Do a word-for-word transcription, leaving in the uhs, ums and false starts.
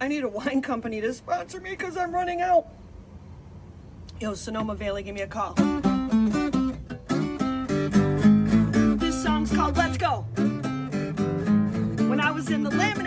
I need a wine company to sponsor me because I'm running out. Yo, Sonoma Valley, give me a call. This song's called Let's Go. When I was in the laminate